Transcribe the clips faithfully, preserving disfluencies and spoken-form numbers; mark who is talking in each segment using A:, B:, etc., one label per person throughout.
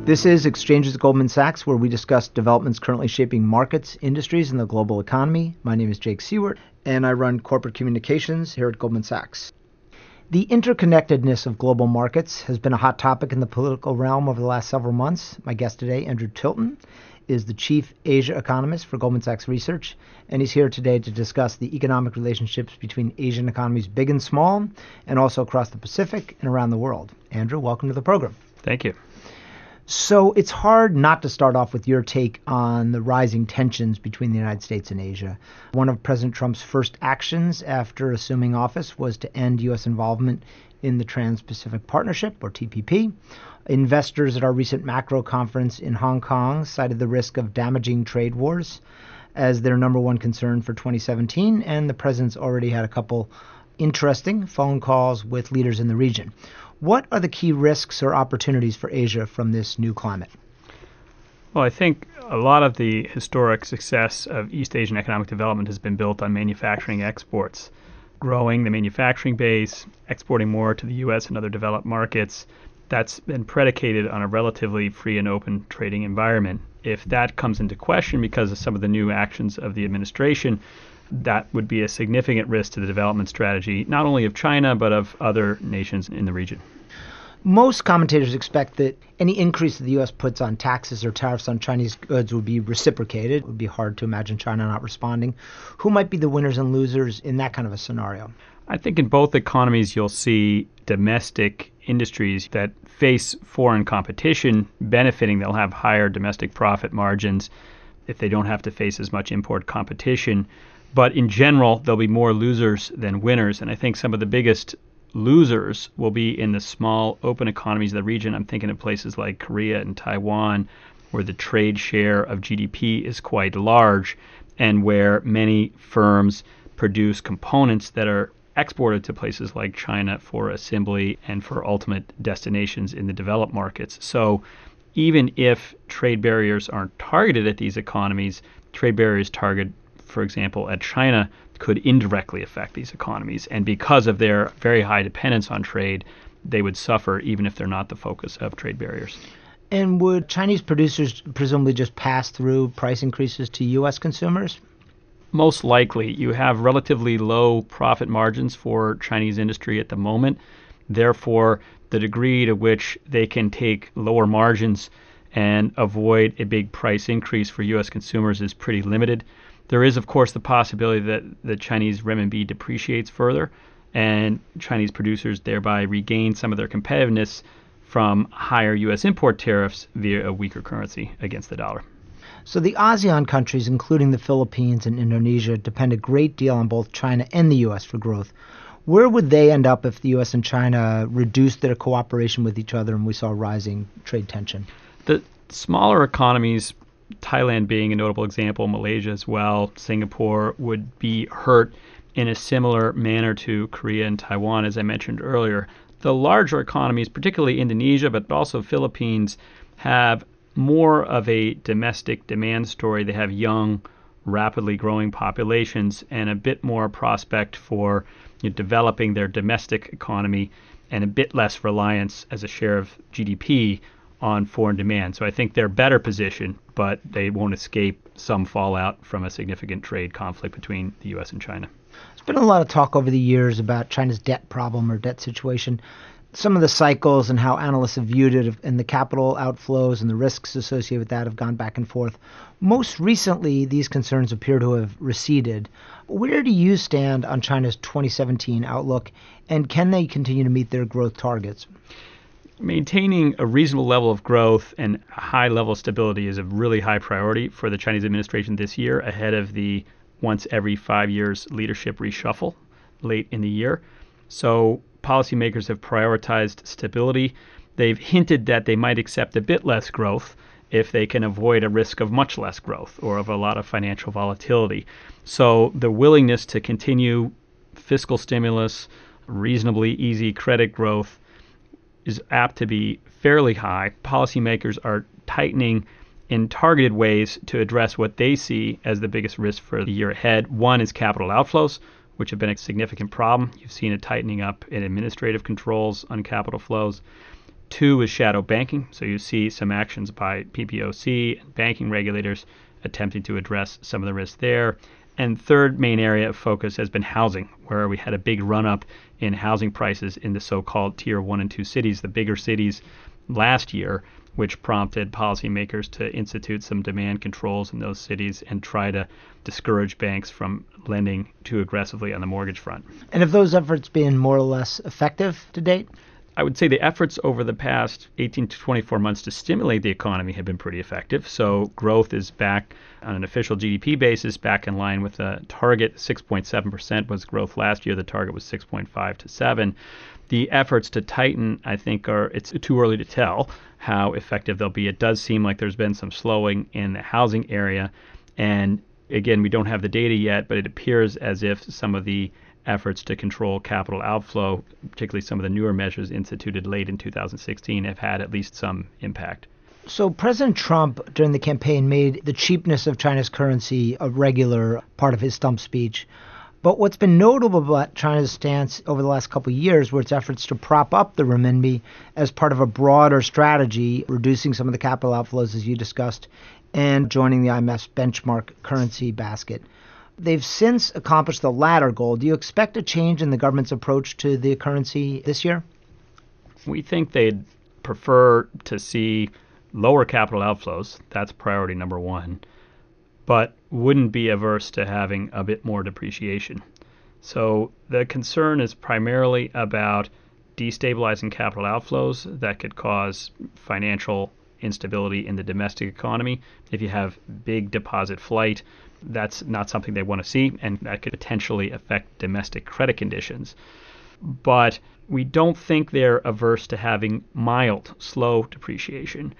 A: This is Exchanges at Goldman Sachs, where we discuss developments currently shaping markets, industries, and the global economy. My name is Jake Seward, and I run corporate communications here at Goldman Sachs. The interconnectedness of global markets has been a hot topic in the political realm over the last several months. My guest today, Andrew Tilton, is the chief Asia economist for Goldman Sachs Research, and he's here today to discuss the economic relationships between Asian economies big and small, and also across the Pacific and around the world. Andrew, welcome to the program.
B: Thank you.
A: So it's hard not to start off with your take on the rising tensions between the United States and Asia. One of President Trump's first actions after assuming office was to end U S involvement in the Trans-Pacific Partnership, or T P P. Investors at our recent macro conference in Hong Kong cited the risk of damaging trade wars as their number one concern for twenty seventeen, and the president's already had a couple interesting phone calls with leaders in the region. What are the key risks or opportunities for Asia from this new climate?
B: Well, I think a lot of the historic success of East Asian economic development has been built on manufacturing exports, growing the manufacturing base, exporting more to the U S and other developed markets. That's been predicated on a relatively free and open trading environment. If that comes into question because of some of the new actions of the administration, that would be a significant risk to the development strategy, not only of China, but of other nations in the region.
A: Most commentators expect that any increase that the U S puts on taxes or tariffs on Chinese goods would be reciprocated. It would be hard to imagine China not responding. Who might be the winners and losers in that kind of a scenario?
B: I think in both economies you'll see domestic industries that face foreign competition benefiting. They'll have higher domestic profit margins if they don't have to face as much import competition. But in general, there'll be more losers than winners. And I think some of the biggest losers will be in the small, open economies of the region. I'm thinking of places like Korea and Taiwan, where the trade share of G D P is quite large and where many firms produce components that are exported to places like China for assembly and for ultimate destinations in the developed markets. So even if trade barriers aren't targeted at these economies, trade barriers targeted, for example, at China could indirectly affect these economies. And because of their very high dependence on trade, they would suffer even if they're not the focus of trade barriers.
A: And would Chinese producers presumably just pass through price increases to U S consumers?
B: Most likely. You have relatively low profit margins for Chinese industry at the moment. Therefore, the degree to which they can take lower margins and avoid a big price increase for U S consumers is pretty limited. There is, of course, the possibility that the Chinese renminbi depreciates further and Chinese producers thereby regain some of their competitiveness from higher U S import tariffs via a weaker currency against the dollar.
A: So the ASEAN countries, including the Philippines and Indonesia, depend a great deal on both China and the U S for growth. Where would they end up if the U S and China reduced their cooperation with each other and we saw rising trade tension?
B: The smaller economies, Thailand being a notable example, Malaysia as well, Singapore, would be hurt in a similar manner to Korea and Taiwan, as I mentioned earlier. The larger economies, particularly Indonesia, but also Philippines, have more of a domestic demand story. They have young, rapidly growing populations and a bit more prospect for you know, developing their domestic economy and a bit less reliance as a share of G D P on foreign demand. So I think they're better positioned, but they won't escape some fallout from a significant trade conflict between the U S and China.
A: There's been a lot of talk over the years about China's debt problem or debt situation. Some of the cycles and how analysts have viewed it and the capital outflows and the risks associated with that have gone back and forth. Most recently, these concerns appear to have receded. Where do you stand on China's twenty seventeen outlook, and can they continue to meet their growth targets?
B: Maintaining a reasonable level of growth and a high level of stability is a really high priority for the Chinese administration this year ahead of the once every five years leadership reshuffle late in the year. So policymakers have prioritized stability. They've hinted that they might accept a bit less growth if they can avoid a risk of much less growth or of a lot of financial volatility. So the willingness to continue fiscal stimulus, reasonably easy credit growth is apt to be fairly high. Policymakers are tightening in targeted ways to address what they see as the biggest risk for the year ahead. One is capital outflows, which have been a significant problem. You've seen a tightening up in administrative controls on capital flows. Two is shadow banking. So you see some actions by P B O C and banking regulators attempting to address some of the risks there. And third main area of focus has been housing, where we had a big run up in housing prices in the so-called tier one and two cities, the bigger cities last year, which prompted policymakers to institute some demand controls in those cities and try to discourage banks from lending too aggressively on the mortgage front.
A: And have those efforts been more or less effective to date?
B: I would say the efforts over the past eighteen to twenty-four months to stimulate the economy have been pretty effective. So growth is back on an official G D P basis, back in line with the target. six point seven percent was growth last year. The target was six point five to seven. The efforts to tighten, I think, are it's too early to tell how effective they'll be. It does seem like there's been some slowing in the housing area. And again, we don't have the data yet, but it appears as if some of the efforts to control capital outflow, particularly some of the newer measures instituted late in two thousand sixteen, have had at least some impact.
A: So President Trump, during the campaign, made the cheapness of China's currency a regular part of his stump speech. But what's been notable about China's stance over the last couple of years were its efforts to prop up the renminbi as part of a broader strategy, reducing some of the capital outflows, as you discussed, and joining the I M F's benchmark currency basket. They've since accomplished the latter goal. Do you expect a change in the government's approach to the currency this year?
B: We think they'd prefer to see lower capital outflows. That's priority number one. But wouldn't be averse to having a bit more depreciation. So the concern is primarily about destabilizing capital outflows that could cause financial instability in the domestic economy. If you have big deposit flight, that's not something they want to see, and that could potentially affect domestic credit conditions. But we don't think they're averse to having mild, slow depreciation.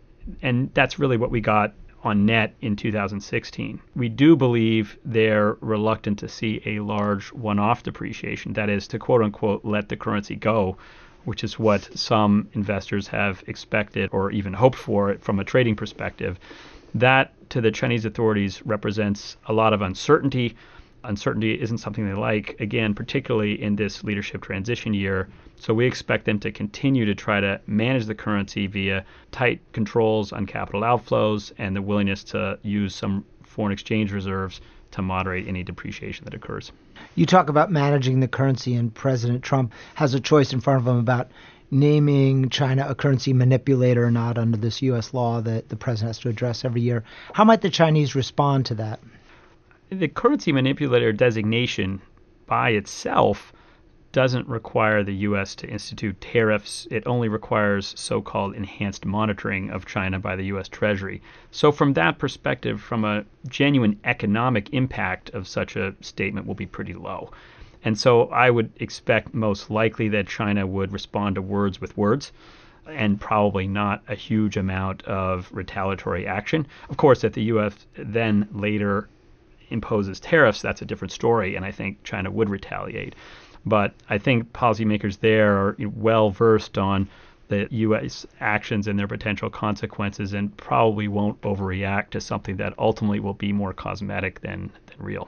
B: And that's really what we got on net in two thousand sixteen. We do believe they're reluctant to see a large one-off depreciation, that is, to quote-unquote let the currency go, which is what some investors have expected or even hoped for from a trading perspective. That, to the Chinese authorities, represents a lot of uncertainty. Uncertainty isn't something they like, again, particularly in this leadership transition year. So we expect them to continue to try to manage the currency via tight controls on capital outflows and the willingness to use some foreign exchange reserves to moderate any depreciation that occurs.
A: You talk about managing the currency, and President Trump has a choice in front of him about naming China a currency manipulator or not under this U S law that the president has to address every year. How might the Chinese respond to that?
B: The currency manipulator designation by itself doesn't require the U S to institute tariffs. It only requires so-called enhanced monitoring of China by the U S Treasury. So from that perspective, from a genuine economic impact of such a statement will be pretty low. And so I would expect most likely that China would respond to words with words and probably not a huge amount of retaliatory action. Of course, if the U S then later imposes tariffs, that's a different story, and I think China would retaliate. But I think policymakers there are well versed on the U S actions and their potential consequences and probably won't overreact to something that ultimately will be more cosmetic than, than real.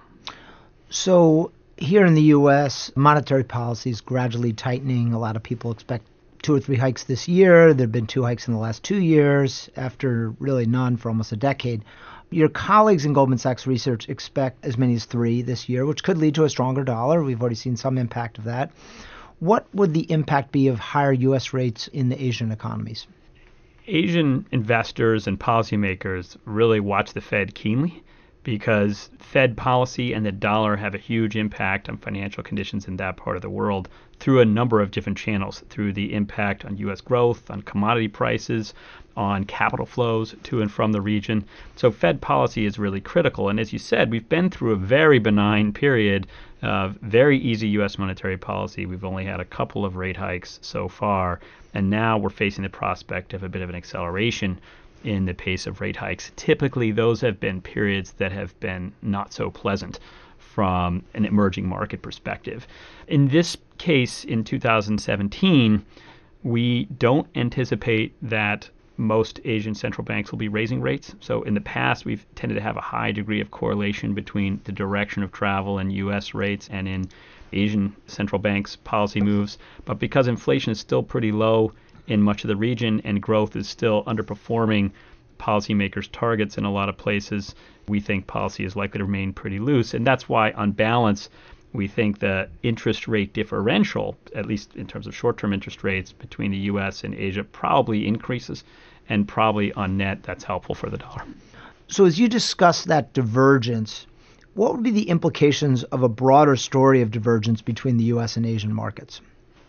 A: So here in the U S, monetary policy is gradually tightening. A lot of people expect two or three hikes this year. There have been two hikes in the last two years, after really none for almost a decade. Your colleagues in Goldman Sachs Research expect as many as three this year, which could lead to a stronger dollar. We've already seen some impact of that. What would the impact be of higher U S rates in the Asian economies?
B: Asian investors and policymakers really watch the Fed keenly because Fed policy and the dollar have a huge impact on financial conditions in that part of the world through a number of different channels, through the impact on U S growth, on commodity prices, on capital flows to and from the region. So Fed policy is really critical. And as you said, we've been through a very benign period of very easy U S monetary policy. We've only had a couple of rate hikes so far, and now we're facing the prospect of a bit of an acceleration in the pace of rate hikes. Typically, those have been periods that have been not so pleasant from an emerging market perspective. In this case, in two thousand seventeen, we don't anticipate that most Asian central banks will be raising rates. So in the past, we've tended to have a high degree of correlation between the direction of travel in U S rates and in Asian central banks' policy moves. But because inflation is still pretty low in much of the region, and growth is still underperforming policymakers' targets in a lot of places. We think policy is likely to remain pretty loose, and that's why, on balance, we think the interest rate differential, at least in terms of short-term interest rates between the U S and Asia, probably increases, and probably on net that's helpful for the dollar.
A: So as you discuss that divergence, what would be the implications of a broader story of divergence between the U S and Asian markets?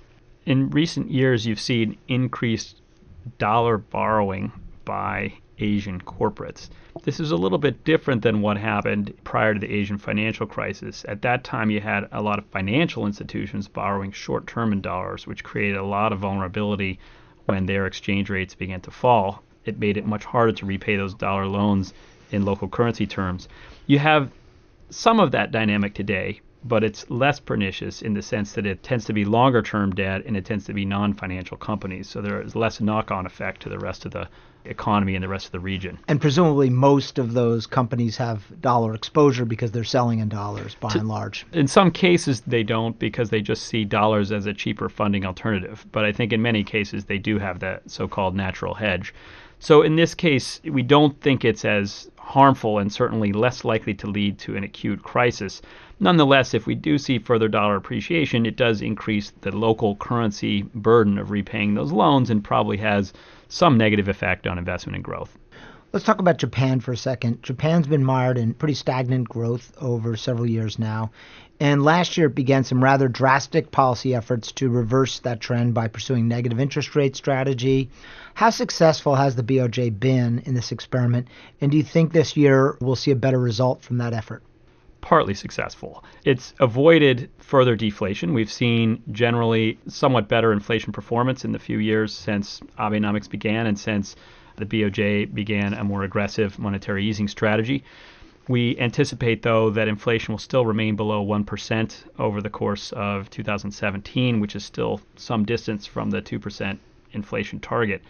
B: In recent years, you've seen increased dollar borrowing by Asian corporates. This is a little bit different than what happened prior to the Asian financial crisis. At that time, you had a lot of financial institutions borrowing short-term in dollars, which created a lot of vulnerability when their exchange rates began to fall. It made it much harder to repay those dollar loans in local currency terms. You have some of that dynamic today, but it's less pernicious in the sense that it tends to be longer-term debt and it tends to be non-financial companies. So there is less knock-on effect to the rest of the economy and the rest of the region.
A: And presumably most of those companies have dollar exposure because they're selling in dollars by
B: to,
A: and large.
B: In some cases they don't, because they just see dollars as a cheaper funding alternative. But I think in many cases they do have that so-called natural hedge. So in this case, we don't think it's as harmful and certainly less likely to lead to an acute crisis. Nonetheless, if we do see further dollar appreciation, it does increase the local currency burden of repaying those loans and probably has some negative effect on investment and growth.
A: Let's talk about Japan for a second. Japan's been mired in pretty stagnant growth over several years now. And last year it began some rather drastic policy efforts to reverse that trend by pursuing negative interest rate strategy. How successful has the B O J been in this experiment? And do you think this year we'll see a better result from that effort?
B: Partly successful. It's avoided further deflation. We've seen generally somewhat better inflation performance in the few years since Abenomics began and since the B O J began a more aggressive monetary easing strategy. We anticipate, though, that inflation will still remain below one percent over the course of two thousand seventeen, which is still some distance from the two percent inflation target.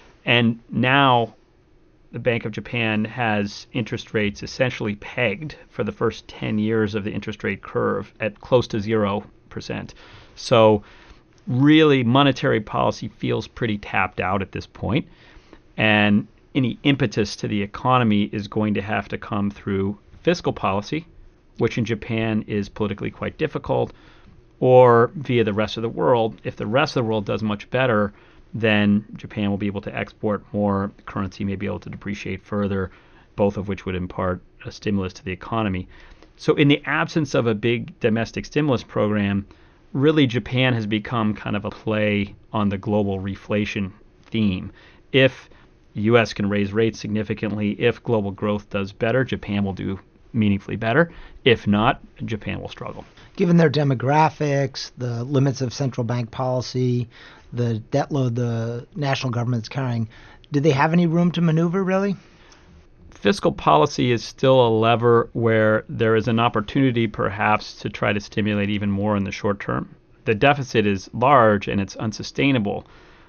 B: And now the Bank of Japan has interest rates essentially pegged for the first ten years of the interest rate curve at close to zero percent. So really, monetary policy feels pretty tapped out at this point. And any impetus to the economy is going to have to come through fiscal policy, which in Japan is politically quite difficult, or via the rest of the world. If the rest of the world does much better, then Japan will be able to export more, the currency may be able to depreciate further, both of which would impart a stimulus to the economy. So in the absence of a big domestic stimulus program, really Japan has become kind of a play on the global reflation theme. If the U S can raise rates significantly, if global growth does better, Japan will do meaningfully better. If not, Japan will struggle.
A: Given their demographics, the limits of central bank policy, the debt load the national government's carrying, do they have any room to maneuver, really?
B: Fiscal policy is still a lever where there is an opportunity perhaps to try to stimulate even more in the short term. The deficit is large and it's unsustainable,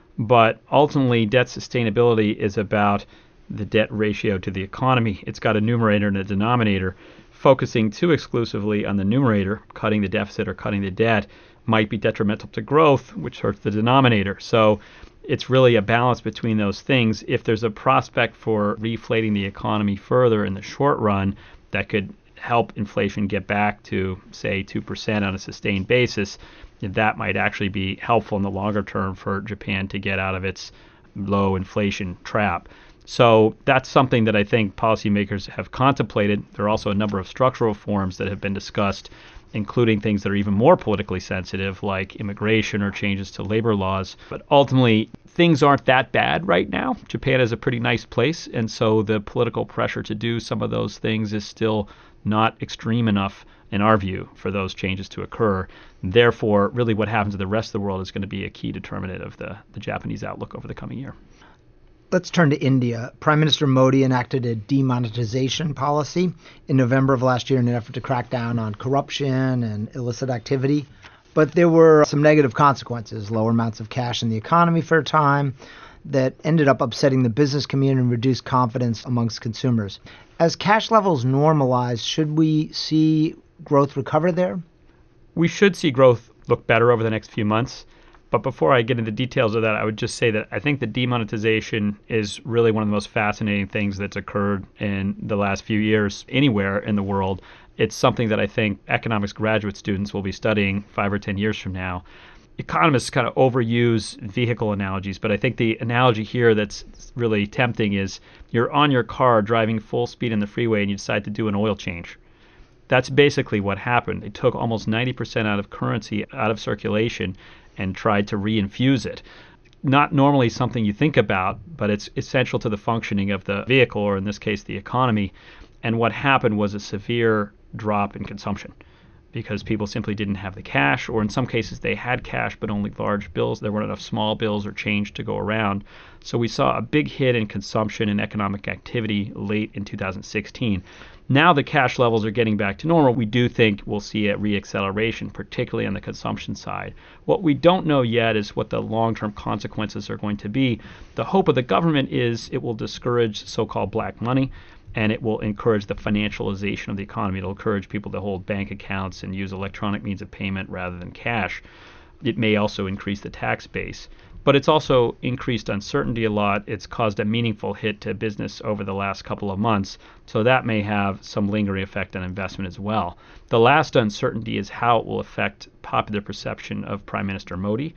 B: but ultimately debt sustainability is about the debt ratio to the economy. It's got a numerator and a denominator. Focusing too exclusively on the numerator, cutting the deficit or cutting the debt, might be detrimental to growth, which hurts the denominator. So it's really a balance between those things. If there's a prospect for reflating the economy further in the short run that could help inflation get back to, say, two percent on a sustained basis, that might actually be helpful in the longer term for Japan to get out of its low inflation trap. So that's something that I think policymakers have contemplated. There are also a number of structural reforms that have been discussed, including things that are even more politically sensitive, like immigration or changes to labor laws. But ultimately, things aren't that bad right now. Japan is a pretty nice place, and so the political pressure to do some of those things is still not extreme enough, in our view, for those changes to occur. Therefore, really what happens to the rest of the world is going to be a key determinant of the, the Japanese outlook over the coming year.
A: Let's turn to India. Prime Minister Modi enacted a demonetization policy in November of last year in an effort to crack down on corruption and illicit activity. But there were some negative consequences, lower amounts of cash in the economy for a time that ended up upsetting the business community and reduced confidence amongst consumers. As cash levels normalize, should we see growth recover there?
B: We should see growth look better over the next few months. But before I get into the details of that, I would just say that I think the demonetization is really one of the most fascinating things that's occurred in the last few years anywhere in the world. It's something that I think economics graduate students will be studying five or ten years from now. Economists kind of overuse vehicle analogies, but I think the analogy here that's really tempting is you're on your car driving full speed in the freeway and you decide to do an oil change. That's basically what happened. They took almost ninety percent out of currency out of circulation and tried to reinfuse it. Not normally something you think about, but it's essential to the functioning of the vehicle, or in this case, the economy. And what happened was a severe drop in consumption because people simply didn't have the cash, or in some cases they had cash but only large bills. There weren't enough small bills or change to go around. So we saw a big hit in consumption and economic activity late in two thousand sixteen. Now the cash levels are getting back to normal. We do think we'll see a reacceleration, particularly on the consumption side. What we don't know yet is what the long-term consequences are going to be. The hope of the government is it will discourage so-called black money, and it will encourage the financialization of the economy. It'll encourage people to hold bank accounts and use electronic means of payment rather than cash. It may also increase the tax base. But it's also increased uncertainty a lot. It's caused a meaningful hit to business over the last couple of months, so that may have some lingering effect on investment as well. The last uncertainty is how it will affect popular perception of Prime Minister Modi.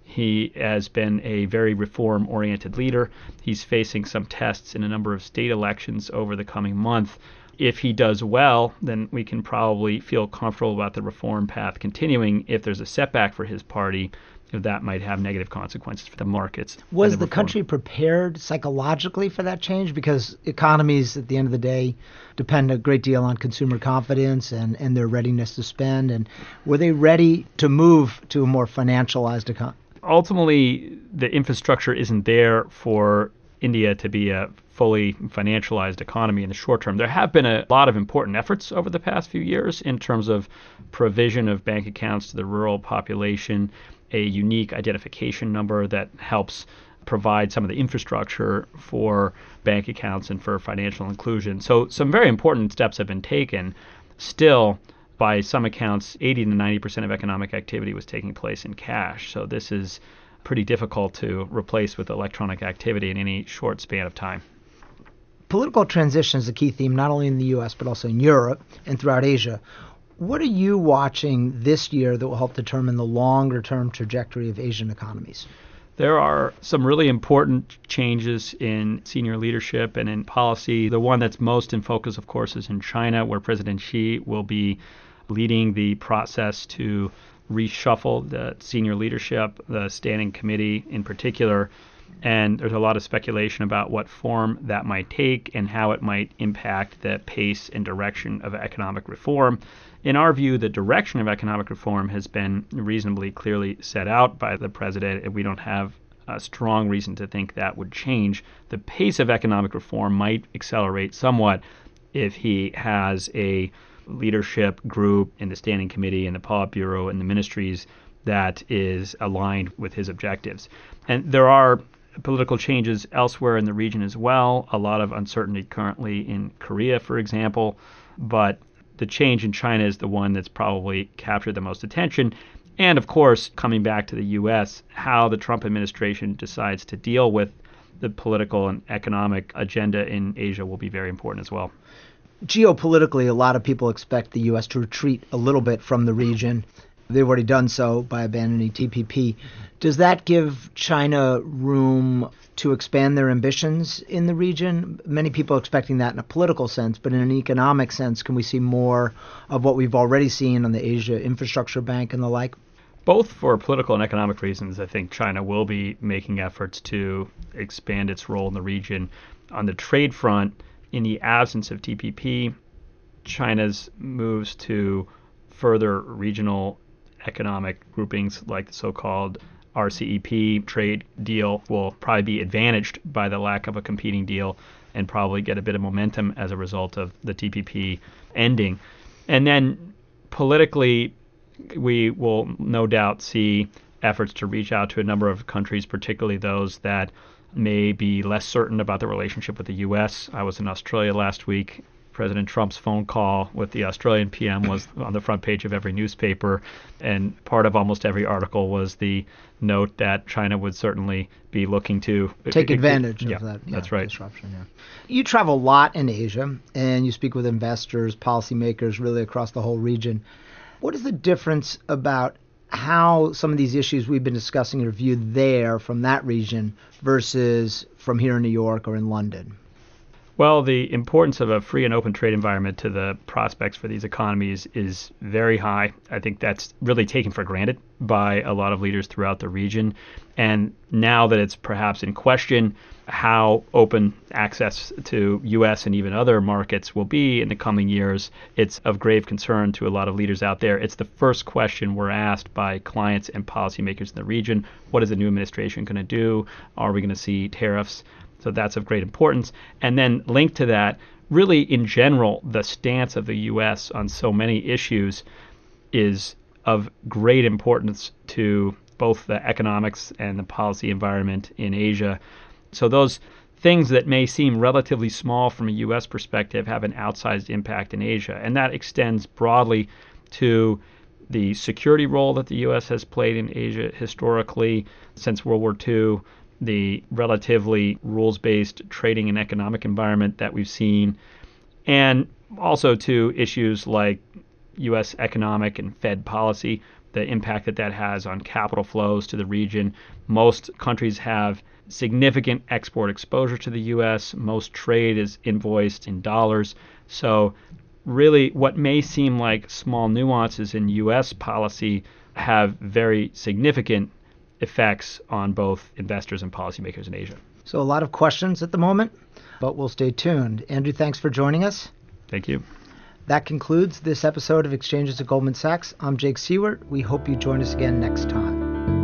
B: He has been a very reform-oriented leader. He's facing some tests in a number of state elections over the coming month. If he does well, then we can probably feel comfortable about the reform path continuing. If there's a setback for his party, that might have negative consequences for the markets.
A: Was
B: the,
A: the country prepared psychologically for that change? Because economies, at the end of the day, depend a great deal on consumer confidence and, and their readiness to spend. And were they ready to move to a more financialized economy?
B: Ultimately, the infrastructure isn't there for India to be a fully financialized economy in the short term. There have been a lot of important efforts over the past few years in terms of provision of bank accounts to the rural population, a unique identification number that helps provide some of the infrastructure for bank accounts and for financial inclusion. So some very important steps have been taken. Still, by some accounts, eighty to ninety percent of economic activity was taking place in cash. So this is pretty difficult to replace with electronic activity in any short span of time.
A: Political transition is a key theme, not only in the U S, but also in Europe and throughout Asia. What are you watching this year that will help determine the longer-term trajectory of Asian economies?
B: There are some really important changes in senior leadership and in policy. The one that's most in focus, of course, is in China, where President Xi will be leading the process to reshuffle the senior leadership, the standing committee in particular. And there's a lot of speculation about what form that might take and how it might impact the pace and direction of economic reform. In our view, the direction of economic reform has been reasonably clearly set out by the president, and we don't have a strong reason to think that would change. The pace of economic reform might accelerate somewhat if he has a leadership group in the standing committee and the Politburo and the ministries that is aligned with his objectives. And there are political changes elsewhere in the region as well. A lot of uncertainty currently in Korea, for example, but the change in China is the one that's probably captured the most attention. And of course, coming back to the U S, how the Trump administration decides to deal with the political and economic agenda in Asia will be very important as well.
A: Geopolitically, a lot of people expect the U S to retreat a little bit from the region. They've already done so by abandoning T P P. Does that give China room to expand their ambitions in the region? Many people are expecting that in a political sense, but in an economic sense, can we see more of what we've already seen on the Asia Infrastructure Bank and the like?
B: Both for political and economic reasons, I think China will be making efforts to expand its role in the region. On the trade front, in the absence of T P P, China's moves to further regional economic groupings like the so-called R C E P trade deal will probably be advantaged by the lack of a competing deal and probably get a bit of momentum as a result of the T P P ending. And then politically, we will no doubt see efforts to reach out to a number of countries, particularly those that may be less certain about the relationship with the U S. I was in Australia last week. President Trump's phone call with the Australian P M was on the front page of every newspaper, and part of almost every article was the note that China would certainly be looking to
A: take advantage
B: it, it,
A: of
B: yeah,
A: that yeah,
B: that's right.
A: disruption. Yeah. You travel a lot in Asia, and you speak with investors, policymakers, really across the whole region. What is the difference about how some of these issues we've been discussing are viewed there from that region versus from here in New York or in London?
B: Well, the importance of a free and open trade environment to the prospects for these economies is very high. I think that's really taken for granted by a lot of leaders throughout the region. And now that it's perhaps in question how open access to U S and even other markets will be in the coming years, it's of grave concern to a lot of leaders out there. It's the first question we're asked by clients and policymakers in the region. What is the new administration going to do? Are we going to see tariffs? So that's of great importance. And then linked to that, really in general, the stance of the U S on so many issues is of great importance to both the economics and the policy environment in Asia. So those things that may seem relatively small from a U S perspective have an outsized impact in Asia. And that extends broadly to the security role that the U S has played in Asia historically since World War Two, the relatively rules-based trading and economic environment that we've seen, and also to issues like U S economic and Fed policy, the impact that that has on capital flows to the region. Most countries have significant export exposure to the U S. Most trade is invoiced in dollars. So really what may seem like small nuances in U S policy have very significant effects on both investors and policymakers in Asia.
A: So a lot of questions at the moment, but we'll stay tuned. Andrew, thanks for joining us.
B: Thank you.
A: That concludes this episode of Exchanges at Goldman Sachs. I'm Jake Siewert. We hope you join us again next time.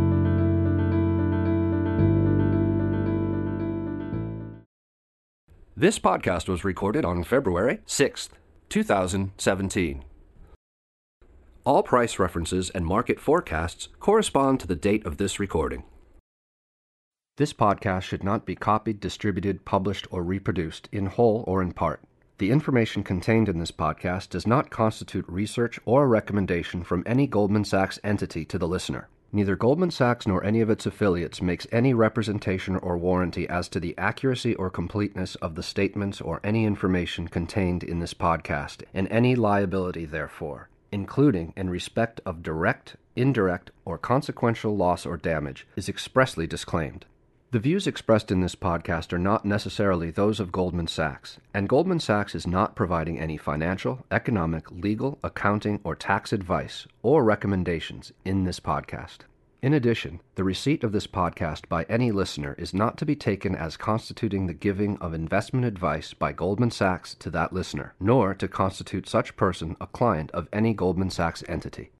C: This podcast was recorded on February sixth, two thousand seventeen. All price references and market forecasts correspond to the date of this recording. This podcast should not be copied, distributed, published, or reproduced in whole or in part. The information contained in this podcast does not constitute research or a recommendation from any Goldman Sachs entity to the listener. Neither Goldman Sachs nor any of its affiliates makes any representation or warranty as to the accuracy or completeness of the statements or any information contained in this podcast, and any liability therefore, including in respect of direct, indirect, or consequential loss or damage, is expressly disclaimed. The views expressed in this podcast are not necessarily those of Goldman Sachs, and Goldman Sachs is not providing any financial, economic, legal, accounting, or tax advice or recommendations in this podcast. In addition, the receipt of this podcast by any listener is not to be taken as constituting the giving of investment advice by Goldman Sachs to that listener, nor to constitute such person a client of any Goldman Sachs entity.